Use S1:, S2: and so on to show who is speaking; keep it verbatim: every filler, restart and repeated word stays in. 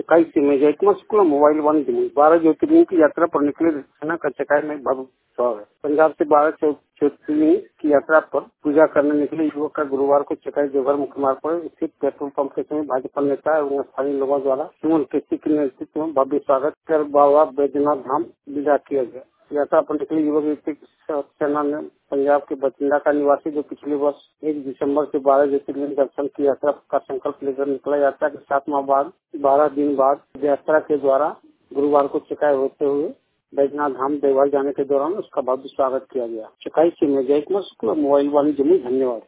S1: चकाई से मेजैकमा Shukla mobile one Jamui बारह ज्योतिर्लिंग की यात्रा पर निकले सेना का चकाई में भव्य स्वागत है। पंजाब से बारह ज्योतिर्लिंग की यात्रा पर पूजा करने निकले युवक का गुरुवार को चकाई देवघर मुख्य मार्ग पर स्थित पेट्रोल पंप के समय भाजपा नेता एवं स्थानीय लोगों द्वारा सुमन केसी के नेतृत्व में भव्य स्वागत कर बाबा बैद्यनाथ धाम विदा किया गया। यात्रा पर निकले युवक सेना ने पंजाब के बठिंडा का निवासी जो पिछले वर्ष एक दिसंबर से बारह ज्योतिर्लिंग दर्शन की यात्रा का संकल्प लेकर निकला। यात्रा के सात माह बाद बारह दिन बाद यात्रा के द्वारा गुरुवार को चकाई होते हुए बैद्यनाथ धाम देवघर जाने के दौरान उसका भव्य स्वागत किया गया। चकाई से मैं जयकुमार शुक्ला मोबाइल वाली जमुई। धन्यवाद।